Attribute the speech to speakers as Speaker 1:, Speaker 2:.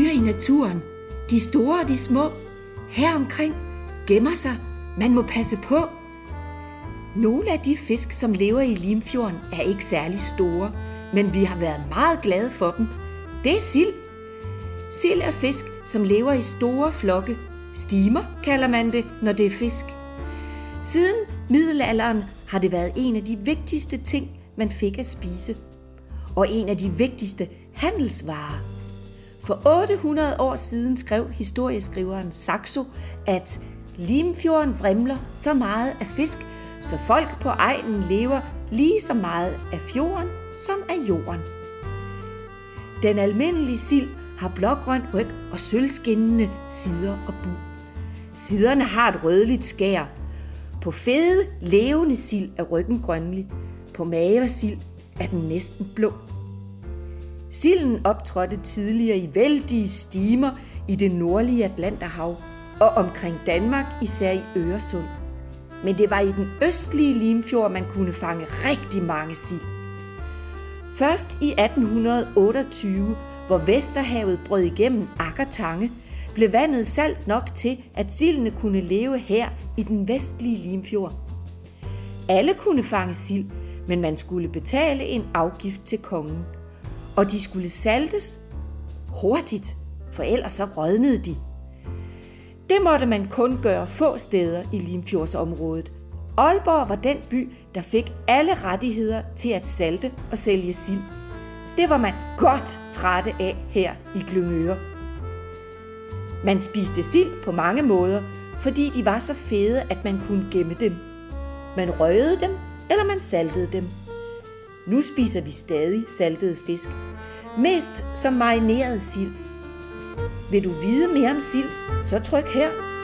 Speaker 1: dyr i naturen, de store og de små, her omkring gemmer sig. Man må passe på. Nogle af de fisk, som lever i Limfjorden, er ikke særlig store, men vi har været meget glade for dem. Det er sild. Sild er fisk, som lever i store flokke. Stimer kalder man det, når det er fisk. Siden middelalderen har det været en af de vigtigste ting, man fik at spise. Og en af de vigtigste handelsvarer. For 800 år siden skrev historieskriveren Saxo, at Limfjorden vrimler så meget af fisk, så folk på egnen lever lige så meget af fjorden som af jorden. Den almindelige sild har blågrøn ryg og sølvskinnende sider og bug. Siderne har et rødligt skær. På fede, levende sild er ryggen grønlig. På mager sild er den næsten blå. Silden optrådte tidligere i vældige stimer i det nordlige Atlanterhav og omkring Danmark, især i Øresund. Men det var i den østlige Limfjord, man kunne fange rigtig mange sild. Først i 1828, hvor Vesterhavet brød igennem Aggertange, blev vandet salt nok til, at sildene kunne leve her i den vestlige Limfjord. Alle kunne fange sild, men man skulle betale en afgift til kongen. Og de skulle saltes hurtigt, for ellers så rådnede de. Det måtte man kun gøre få steder i Limfjordsområdet. Aalborg var den by, der fik alle rettigheder til at salte og sælge sild. Det var man godt trætte af her i Glyngøre. Man spiste sild på mange måder, fordi de var så fede, at man kunne gemme dem. Man røgede dem, eller man saltede dem. Nu spiser vi stadig saltede fisk, mest som marineret sild. Vil du vide mere om sild, så tryk her.